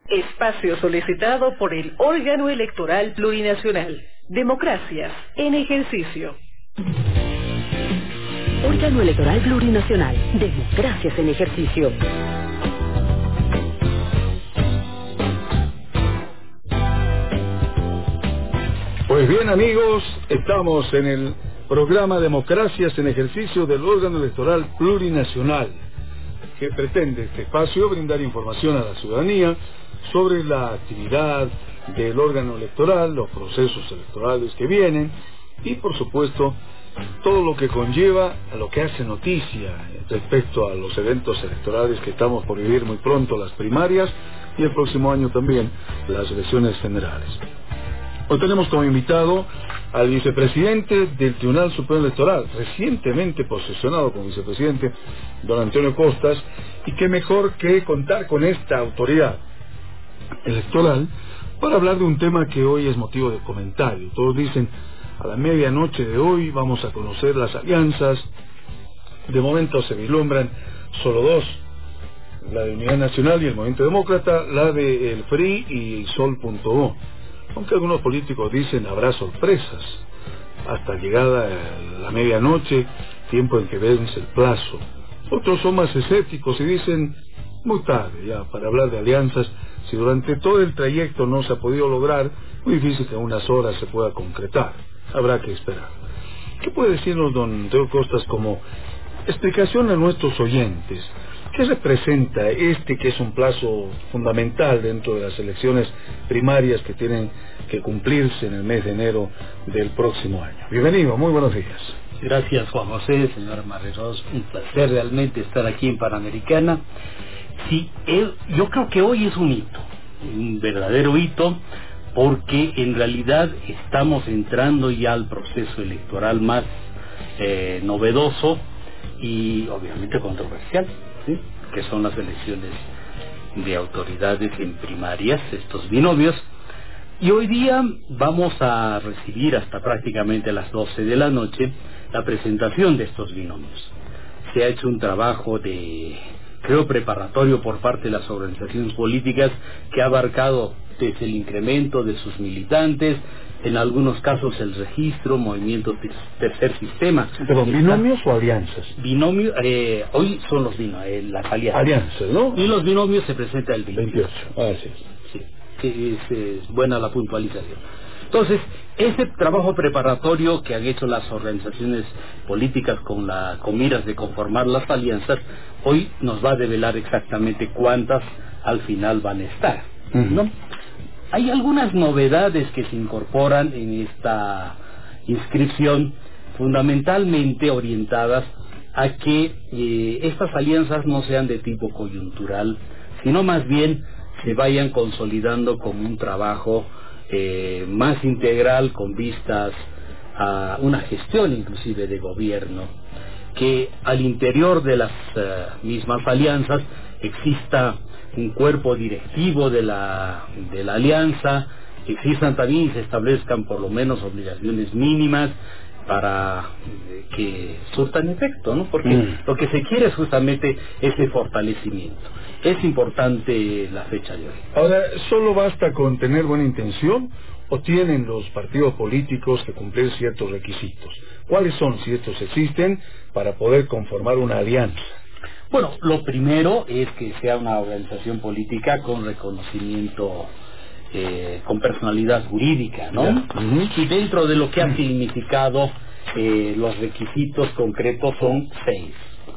Espacio solicitado por el órgano electoral plurinacional. Democracias en ejercicio. Órgano electoral plurinacional. Democracias en ejercicio. Pues bien, amigos, estamos en el programa Democracias en Ejercicio del órgano electoral plurinacional, que pretende este espacio brindar información a la ciudadanía sobre la actividad del órgano electoral, los procesos electorales que vienen y, por supuesto, todo lo que conlleva a lo que hace noticia respecto a los eventos electorales que estamos por vivir muy pronto, las primarias, y el próximo año también las elecciones generales. Hoy tenemos como invitado al vicepresidente del Tribunal Supremo Electoral, recientemente posesionado como vicepresidente, don Antonio Costas, y qué mejor que contar con esta autoridad electoral para hablar de un tema que hoy es motivo de comentario. Todos dicen, a la medianoche de hoy vamos a conocer las alianzas. De momento se vislumbran solo dos, la de Unidad Nacional y el Movimiento Demócrata, la de el FRI y Sol.O. Aunque algunos políticos dicen habrá sorpresas hasta llegada la medianoche, tiempo en que vence el plazo. Otros son más escépticos y dicen muy tarde ya para hablar de alianzas. Si durante todo el trayecto no se ha podido lograr, muy difícil que en unas horas se pueda concretar. Habrá que esperar. ¿Qué puede decirnos don Teo Costas como explicación a nuestros oyentes? ¿Qué representa que es un plazo fundamental dentro de las elecciones primarias que tienen que cumplirse en el mes de enero del próximo año? Bienvenido, muy buenos días. Gracias, Juan José, señor Marreros, un placer realmente estar aquí en Panamericana. Sí, yo creo que hoy es un hito, un verdadero hito, porque en realidad estamos entrando ya al proceso electoral más novedoso y obviamente controversial, ¿sí? Que son las elecciones de autoridades en primarias, estos binomios. Y hoy día vamos a recibir hasta prácticamente las 12 de la noche la presentación de estos binomios. Se ha hecho un trabajo creo preparatorio por parte de las organizaciones políticas que ha abarcado desde el incremento de sus militantes, en algunos casos el registro, movimientos de tercer sistema. ¿Perdón, binomios o alianzas? Binomios, hoy son los binomios, las alianzas. Alianzas, ¿no? Y los binomios se presentan el 28. Sí. Sí, es buena la puntualización. Entonces, ese trabajo preparatorio que han hecho las organizaciones políticas con miras de conformar las alianzas, hoy nos va a develar exactamente cuántas al final van a estar, ¿no? Hay algunas novedades que se incorporan en esta inscripción, fundamentalmente orientadas a que estas alianzas no sean de tipo coyuntural, sino más bien se vayan consolidando como un trabajo más integral con vistas a una gestión inclusive de gobierno, que al interior de las mismas alianzas exista un cuerpo directivo de la alianza, existan también y se establezcan por lo menos obligaciones mínimas para que surtan efecto, ¿no? Porque lo que se quiere es justamente ese fortalecimiento. Es importante la fecha de hoy. Ahora, ¿solo basta con tener buena intención o tienen los partidos políticos que cumplir ciertos requisitos? ¿Cuáles son, si estos existen, para poder conformar una alianza? Bueno, lo primero es que sea una organización política con reconocimiento, con personalidad jurídica, ¿no? Y dentro de lo que ha significado, los requisitos concretos son 6.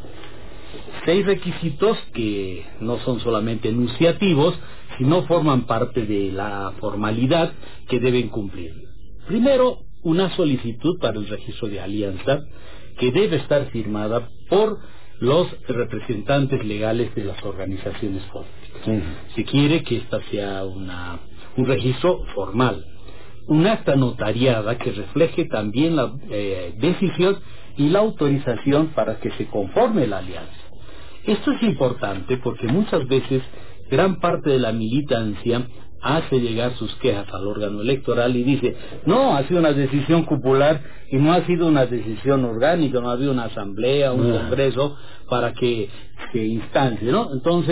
6 requisitos que no son solamente enunciativos, sino forman parte de la formalidad que deben cumplir. Primero, una solicitud para el registro de alianza que debe estar firmada por los representantes legales de las organizaciones políticas. Se quiere que esta sea un registro formal, un acta notariada que refleje también la decisión y la autorización para que se conforme la alianza. Esto es importante porque muchas veces gran parte de la militancia hace llegar sus quejas al órgano electoral y dice, no, ha sido una decisión cupular y no ha sido una decisión orgánica, no ha habido una asamblea, un congreso para que se instancie, ¿no? Entonces,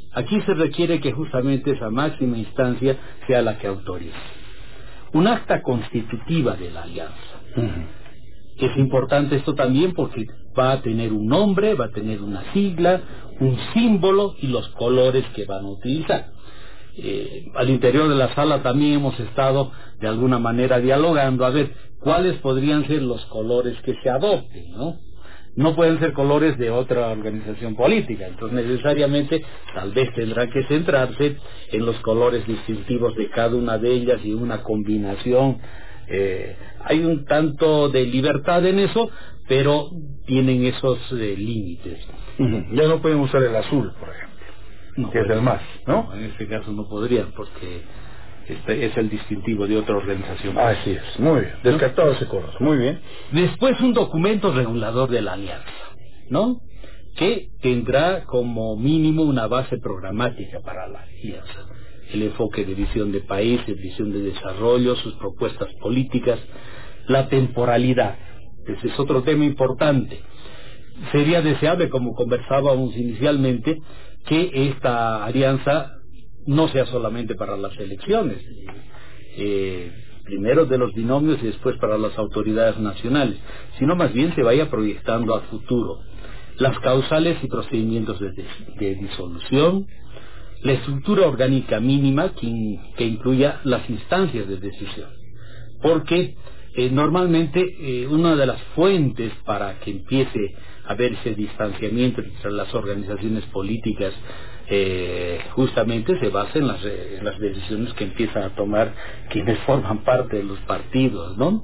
Aquí se requiere que justamente esa máxima instancia sea la que autorice. Un acta constitutiva de la alianza. Es importante esto también porque va a tener un nombre, va a tener una sigla, un símbolo y los colores que van a utilizar. Al interior de la sala también hemos estado de alguna manera dialogando a ver cuáles podrían ser los colores que se adopten, ¿no? No pueden ser colores de otra organización política, entonces necesariamente tal vez tendrá que centrarse en los colores distintivos de cada una de ellas y una combinación. Hay un tanto de libertad en eso, pero tienen esos límites. Ya no pueden usar el azul, por ejemplo, No, que es el más, ¿no? En este caso no podrían, porque este es el distintivo de otra organización. Así es, muy bien, descartado ese color, muy bien. Después un documento regulador de la alianza, ¿no? Que tendrá como mínimo una base programática para la alianza. El enfoque de visión de país, de visión de desarrollo, sus propuestas políticas, la temporalidad. Ese es otro tema importante. Sería deseable, como conversábamos inicialmente, que esta alianza no sea solamente para las elecciones, primero de los binomios y después para las autoridades nacionales, sino más bien se vaya proyectando a futuro las causales y procedimientos de disolución, la estructura orgánica mínima que incluya las instancias de decisión, porque normalmente una de las fuentes para que empiece a haber ese distanciamiento entre las organizaciones políticas justamente se basa en las decisiones que empiezan a tomar quienes forman parte de los partidos, ¿no?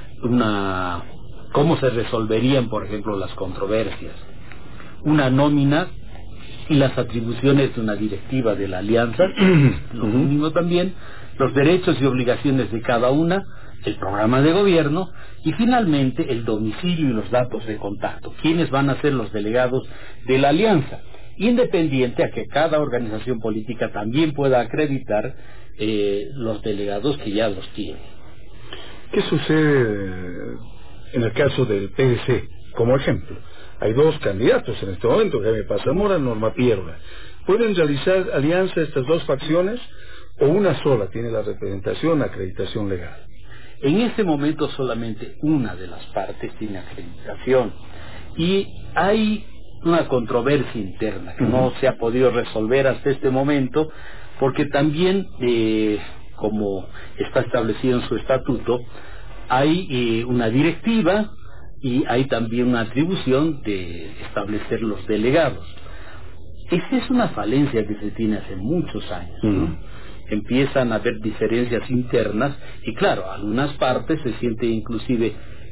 Cómo se resolverían, por ejemplo, las controversias, una nómina y las atribuciones de una directiva de la alianza, lo mínimo también, los derechos y obligaciones de cada una, el programa de gobierno y finalmente el domicilio y los datos de contacto, quiénes van a ser los delegados de la alianza, independiente a que cada organización política también pueda acreditar los delegados que ya los tiene. ¿Qué sucede en el caso del PDC? Como ejemplo, hay dos candidatos en este momento, Jaime Paz Zamora y Norma Pierola. ¿Pueden realizar alianza estas dos facciones o una sola tiene la representación, acreditación legal? En este momento solamente una de las partes tiene acreditación y hay una controversia interna que no se ha podido resolver hasta este momento porque también, como está establecido en su estatuto, hay una directiva y hay también una atribución de establecer los delegados. Esa es una falencia que se tiene hace muchos años, ¿no? Empiezan a haber diferencias internas y claro, algunas partes se sienten inclusive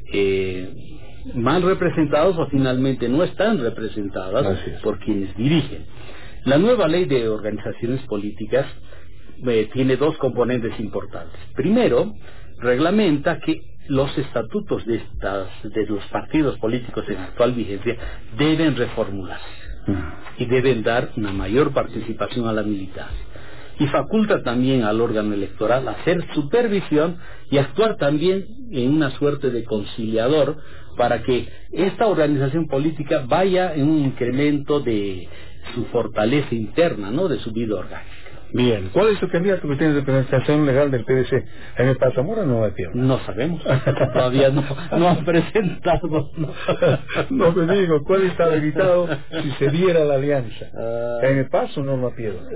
mal representados o finalmente no están representadas por quienes dirigen. La nueva ley de organizaciones políticas tiene dos componentes importantes. Primero, reglamenta que los estatutos de los partidos políticos en actual vigencia deben reformularse y deben dar una mayor participación a la militancia. Y faculta también al órgano electoral hacer supervisión y actuar también en una suerte de conciliador para que esta organización política vaya en un incremento de su fortaleza interna, ¿no?, de su vida orgánica. Bien, ¿cuál es el candidato que tiene representación legal del PDC? ¿Jaime Paz Zamora o Norma Pierola? No sabemos, todavía no han presentado. No me digo, ¿cuál está habilitado si se diera la alianza? ¿Jaime Paz o Norma Pierola?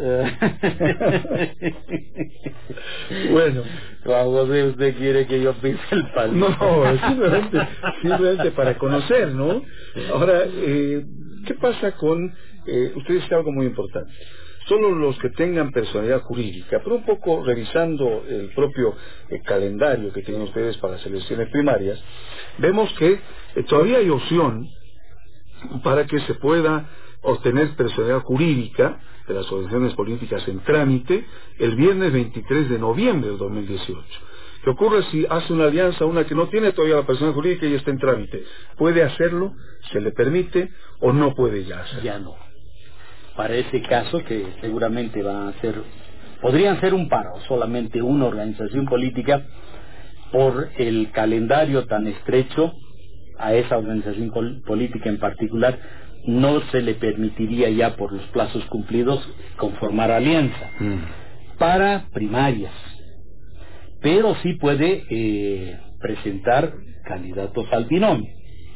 Bueno. Juan José, ¿usted quiere que yo pise el palo? No, simplemente para conocer, ¿no? Ahora, ¿qué pasa con... usted dice algo muy importante. Solo los que tengan personalidad jurídica, pero un poco revisando el propio calendario que tienen ustedes para las elecciones primarias, vemos que todavía hay opción para que se pueda obtener personalidad jurídica de las organizaciones políticas en trámite el viernes 23 de noviembre del 2018. ¿Qué ocurre si hace una alianza, una que no tiene todavía la personalidad jurídica y está en trámite? ¿Puede hacerlo? ¿Se le permite? ¿O no puede ya hacerlo? Ya no. Para ese caso, que seguramente podrían ser un paro, solamente una organización política, por el calendario tan estrecho, a esa organización política en particular, no se le permitiría ya por los plazos cumplidos conformar alianza para primarias, pero sí puede presentar candidatos al binomio.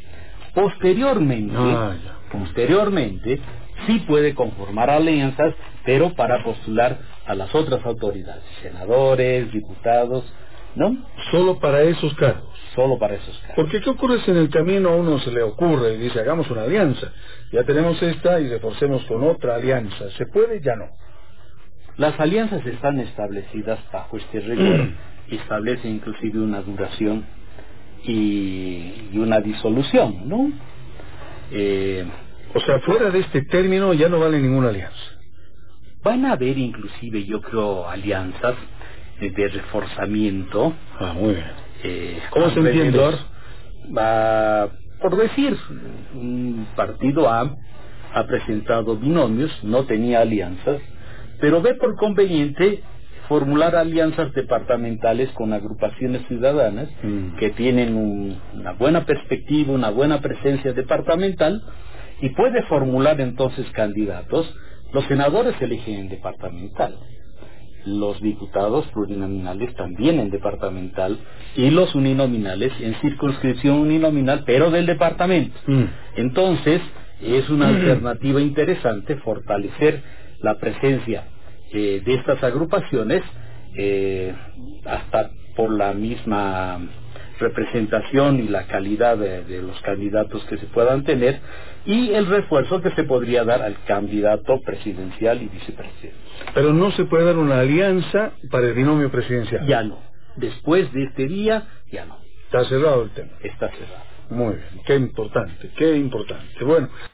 Posteriormente sí puede conformar alianzas, pero para postular a las otras autoridades, senadores, diputados, ¿no? Solo para esos cargos. Solo para esos cargos. Porque ¿qué ocurre si en el camino a uno se le ocurre y dice, hagamos una alianza? Ya tenemos esta y reforcemos con otra alianza. ¿Se puede? Ya no. Las alianzas están establecidas bajo este rigor, establece inclusive una duración y una disolución, ¿no? O sea, fuera de este término ya no vale ninguna alianza. Van a haber inclusive, yo creo, alianzas de reforzamiento. Muy bien. ¿Cómo se entiende? Por decir, un partido A ha presentado binomios, no tenía alianzas, pero ve por conveniente formular alianzas departamentales con agrupaciones ciudadanas que tienen una buena perspectiva, una buena presencia departamental, y puede formular entonces candidatos. Los senadores se eligen en departamental, los diputados plurinominales también en departamental, y los uninominales en circunscripción uninominal, pero del departamento. Entonces, es una alternativa interesante fortalecer la presencia de estas agrupaciones, hasta por la misma representación y la calidad de los candidatos que se puedan tener, y el refuerzo que se podría dar al candidato presidencial y vicepresidente. Pero no se puede dar una alianza para el binomio presidencial. Ya no. Después de este día, ya no. Está cerrado el tema. Está cerrado. Muy bien. Qué importante, qué importante. Bueno.